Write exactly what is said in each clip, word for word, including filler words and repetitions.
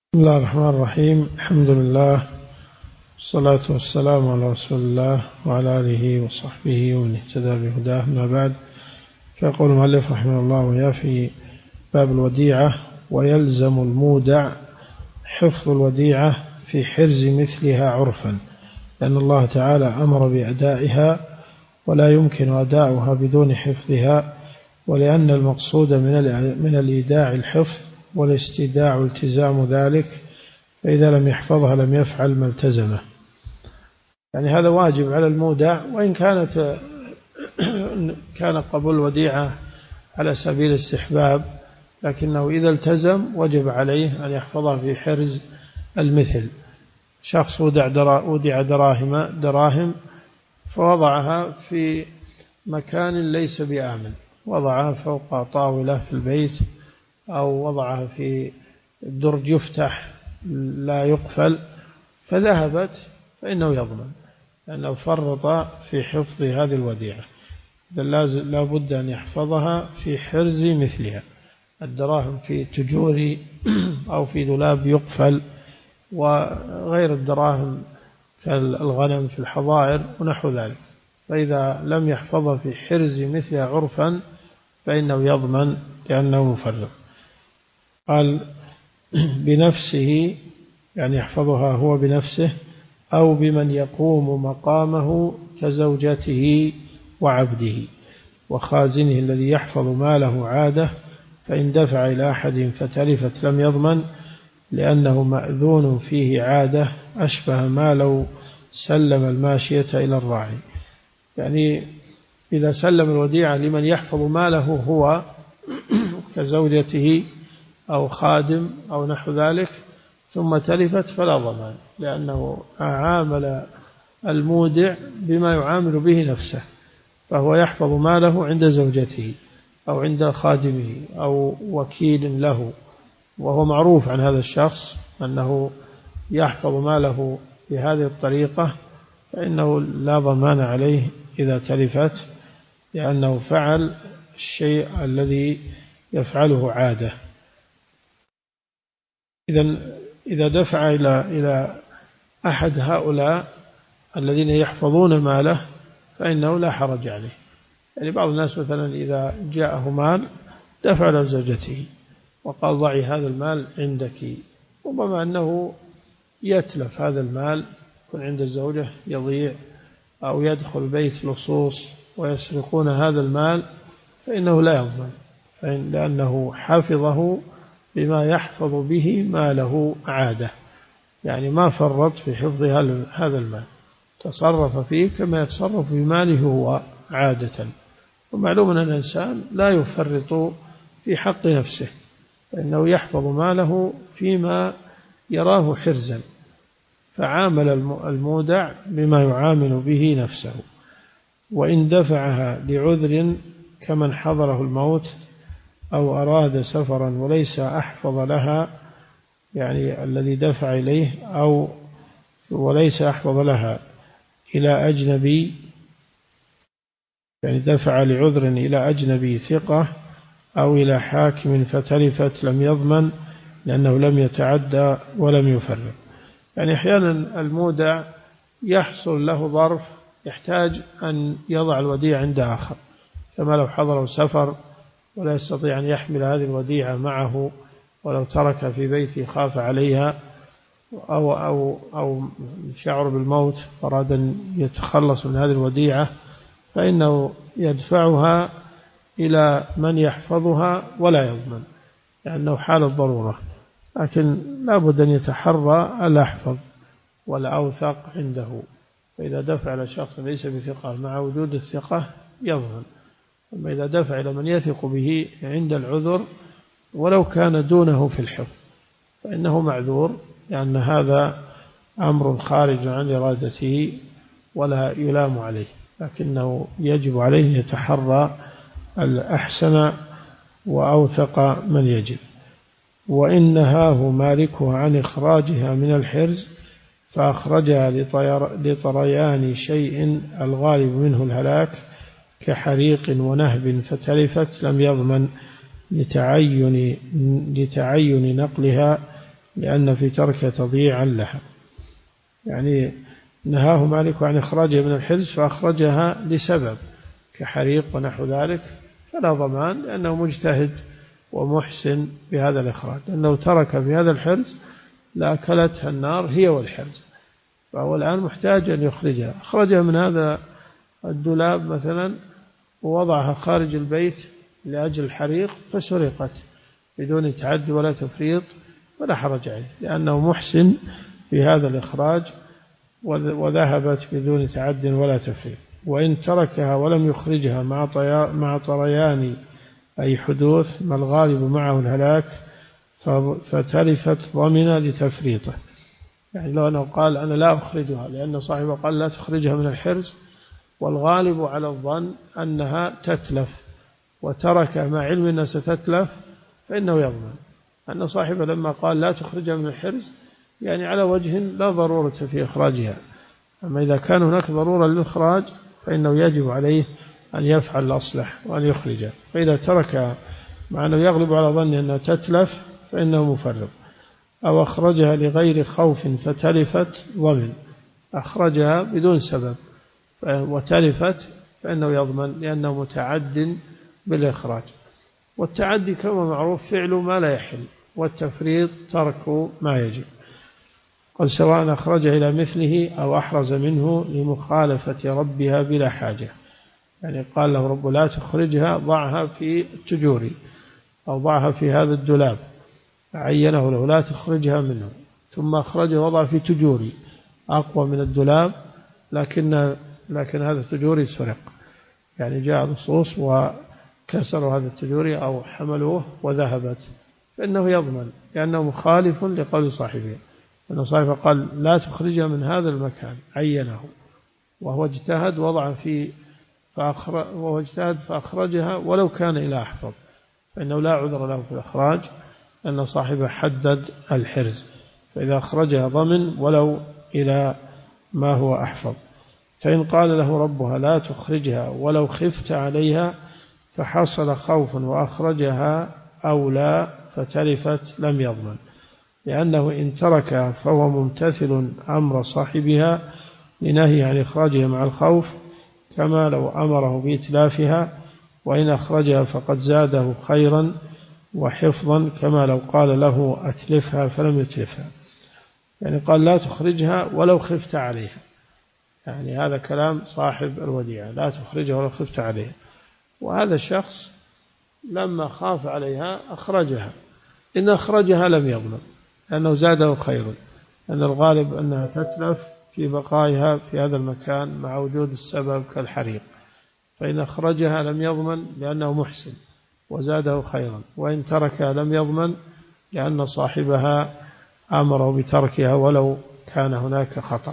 بسم الله الرحمن الرحيم. الحمد لله والصلاة والسلام على رسول الله وعلى آله وصحبه ومن اهتدى بهداه. أما بعد، فيقول المؤلف رحمه الله ويا في باب الوديعة: ويلزم المودع حفظ الوديعة في حرز مثلها عرفا، لأن الله تعالى أمر بأدائها ولا يمكن أداؤها بدون حفظها، ولأن المقصود من الإيداع الحفظ والاستيداع التزام ذلك، فإذا لم يحفظها لم يفعل ما التزمه. يعني هذا واجب على المودع، وإن كانت كان قبول الوديعة على سبيل الاستحباب، لكنه إذا التزم وجب عليه أن يحفظها في حرز المثل. شخص ودع دراهم دراهم فوضعها في مكان ليس بآمن، وضعها فوق طاولة في البيت أو وضعها في درج يفتح لا يقفل، فذهبت، فإنه يضمن لأنه فرط في حفظ هذه الوديعة. لا بد أن يحفظها في حرز مثلها. الدراهم في تجور أو في دولاب يقفل، وغير الدراهم كالغنم في الحظائر ونحو ذلك. فإذا لم يحفظها في حرز مثلها عرفا فإنه يضمن لأنه مفرط. قال بنفسه، يعني يحفظها هو بنفسه أو بمن يقوم مقامه كزوجته وعبده وخازنه الذي يحفظ ماله عادة، فإن دفع إلى أحد فتلفت لم يضمن، لأنه مأذون فيه عادة، أشبه ما لو سلم الماشية إلى الراعي. يعني إذا سلم الوديعة لمن يحفظ ماله هو كزوجته أو خادم أو نحو ذلك ثم تلفت فلا ضمان، لأنه عامل المودع بما يعامل به نفسه، فهو يحفظ ماله عند زوجته أو عند خادمه أو وكيل له، وهو معروف عن هذا الشخص أنه يحفظ ماله بهذه الطريقة، فإنه لا ضمان عليه إذا تلفت، لأنه فعل الشيء الذي يفعله عادة. إذن إذا دفع إلى إلى أحد هؤلاء الذين يحفظون ماله فإنه لا حرج عليه. يعني بعض الناس مثلا إذا جاءه مال دفع له زوجته وقال ضعي هذا المال عندك، ربما أنه يتلف هذا المال، يكون عند الزوجة يضيع أو يدخل بيت لصوص ويسرقون هذا المال، فإنه لا يضمن، لأنه حفظه بما يحفظ به ماله عادة، يعني ما فرط في حفظ هذا المال، تصرف فيه كما يتصرف في ماله هو عادة. ومعلوم أن الإنسان لا يفرط في حق نفسه، فإنه يحفظ ماله فيما يراه حرزا، فعامل المودع بما يعامل به نفسه. وإن دفعها لعذر كمن حضره الموت أو أراد سفرا وليس أحفظ لها، يعني الذي دفع إليه أو وليس أحفظ لها إلى أجنبي، يعني دفع لعذر إلى أجنبي ثقة أو إلى حاكم فتلفت لم يضمن، لأنه لم يتعدى ولم يفرط. يعني أحيانا المودع يحصل له ظرف يحتاج أن يضع الوديعة عند آخر، كما لو حضره سفر ولا يستطيع أن يحمل هذه الوديعة معه، ولو ترك في بيته خاف عليها، أو, أو, أو شعر بالموت أراد أن يتخلص من هذه الوديعة، فإنه يدفعها إلى من يحفظها ولا يضمن، لأنه حال الضرورة. لكن لا بد أن يتحرى الأحفظ والأوثق عنده، فإذا دفع إلى شخص ليس بثقة مع وجود الثقة يضمن. أما إذا دفع إلى من يثق به عند العذر ولو كان دونه في الحفظ فإنه معذور، لأن هذا أمر خارج عن إرادته ولا يلام عليه، لكنه يجب عليه أن يتحرى الأحسن وأوثق من يجب. وإن نهاه مالكها عن إخراجها من الحرز فأخرجها لطريان شيء الغالب منه الهلاك كحريق ونهب فتلفت لم يضمن لتعين, لتعين نقلها لأن في تركها تضييعا لها. يعني نهاه مالك عن إخراجها من الحرز فأخرجها لسبب كحريق ونحو ذلك فلا ضمان، لأنه مجتهد ومحسن بهذا الإخراج، لأنه ترك في هذا الحرز لأكلتها النار هي والحرز، فهو الآن محتاج أن يخرجها. أخرجها من هذا الدولاب مثلا ووضعها خارج البيت لأجل الحريق فسرقت بدون تعدي ولا تفريط ولا حرج عليه، لأنه محسن في هذا الإخراج وذهبت بدون تعد ولا تفريط. وإن تركها ولم يخرجها مع طريان أي حدوث ما الغالب معه الهلاك فتلفت ضمن لتفريطه. يعني لو أنه قال أنا لا أخرجها لأن صاحبه قال لا تخرجها من الحرز والغالب على الظن أنها تتلف وتركها مع علم أنها ستتلف فإنه يضمن. أن صاحبه لما قال لا تخرجها من الحرز يعني على وجه لا ضرورة في إخراجها، أما إذا كان هناك ضرورة للإخراج فإنه يجب عليه أن يفعل الأصلح وأن يخرجها. فإذا تركها مع أنه يغلب على ظنه أنها تتلف فإنه مفرط. أو أخرجها لغير خوف فتلفت ضمن، أخرجها بدون سبب وتلفت فإنه يضمن لأنه متعد بالإخراج. والتعدي كما معروف فعل ما لا يحل، والتفريط ترك ما يجب. قال سواء أخرج إلى مثله أو أحرز منه لمخالفة ربها بلا حاجة. يعني قال له رب لا تخرجها ضعها في التجوري أو ضعها في هذا الدولاب، عينه له لا تخرجها منه، ثم أخرجه وضع في تجوري أقوى من الدولاب لكن لكن هذا التجوري سرق، يعني جاء لصوص وكسروا هذا التجوري أو حملوه وذهبت، فإنه يضمن لأنه مخالف لقول صاحبه، أن صاحبه قال لا تخرجها من هذا المكان عينه وهو اجتهد وضع في فأخرج وهو اجتهد فأخرجها ولو كان إلى أحفظ، فإنه لا عذر له في الإخراج أن صاحبه حدد الحرز، فإذا أخرجها ضمن ولو إلى ما هو أحفظ. فإن قال له ربها لا تخرجها ولو خفت عليها فحصل خوف وأخرجها أو لا فتلفت لم يضمن، لأنه إن تركها فهو ممتثل أمر صاحبها لنهي عن إخراجها مع الخوف كما لو أمره بإتلافها، وإن أخرجها فقد زاده خيرا وحفظا كما لو قال له أتلفها فلم يتلفها. يعني قال لا تخرجها ولو خفت عليها، يعني هذا كلام صاحب الوديعة لا تخرجها ولو خفت عليها، وهذا الشخص لما خاف عليها أخرجها، إن أخرجها لم يضمن لأنه زاده خير، لأن الغالب أنها تتلف في بقائها في هذا المكان مع وجود السبب كالحريق، فإن أخرجها لم يضمن لأنه محسن وزاده خيرا، وإن تركها لم يضمن لأن صاحبها أمره بتركها ولو كان هناك خطر.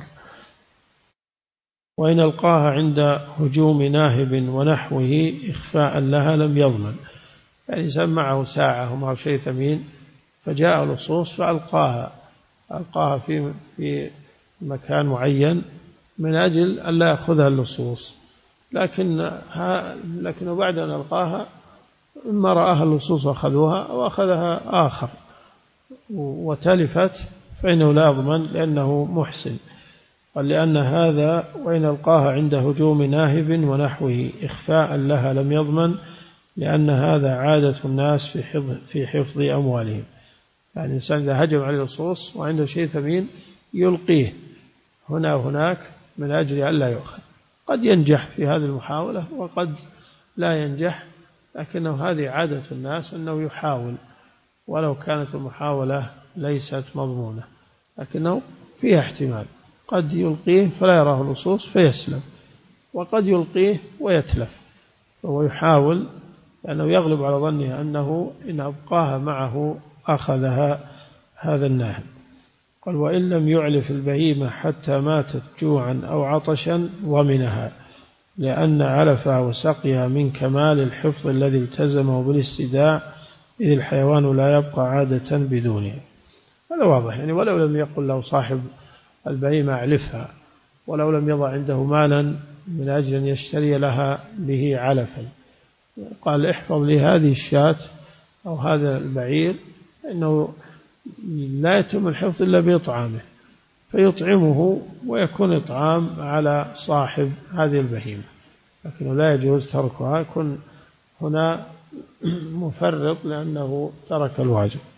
وإن ألقاها عند هجوم ناهب ونحوه إخفاء لها لم يضمن، يعني إنسان معه ساعة ومعه شيء ثمين فجاء لصوص فألقاها ألقاها في في مكان معين من أجل أن لا يأخذها اللصوص، لكن لكنه بعد أن ألقاها إما رآها اللصوص وأخذوها أو أخذها آخر وتلفت فإنه لا يضمن لأنه محسن. قال لأن هذا وإن ألقاها عند هجوم ناهب ونحوه إخفاء لها لم يضمن، لأن هذا عادة الناس في حفظ, في حفظ أموالهم. يعني الإنسان إذا هجم على اللصوص وعنده شيء ثمين يلقيه هنا وهناك من أجل أن لا يؤخذ، قد ينجح في هذه المحاولة وقد لا ينجح، لكنه هذه عادة الناس أنه يحاول ولو كانت المحاولة ليست مضمونة، لكنه فيها احتمال، قد يلقيه فلا يراه اللصوص فيسلم، وقد يلقيه ويتلف، فهو يحاول لأنه يغلب على ظنه أنه إن أبقاها معه أخذها هذا الناهب. قال وإن لم يعلف البهيمة حتى ماتت جوعا أو عطشا ضمنها، لأن علفها وسقيها من كمال الحفظ الذي التزمه بالاستداء، إذ الحيوان لا يبقى عادة بدونها. هذا واضح، يعني ولو لم يقل له صاحب البهيمة أعلفها، ولو لم يضع عنده مالا من أجل أن يشتري لها به علفا، قال احفظ لي هذه الشاة أو هذا البعير إنه لا يتم الحفظ إلا بإطعامه، فيطعمه ويكون إطعام على صاحب هذه البهيمة، لكنه لا يجوز تركها، يكون هنا مفرط لأنه ترك الواجب.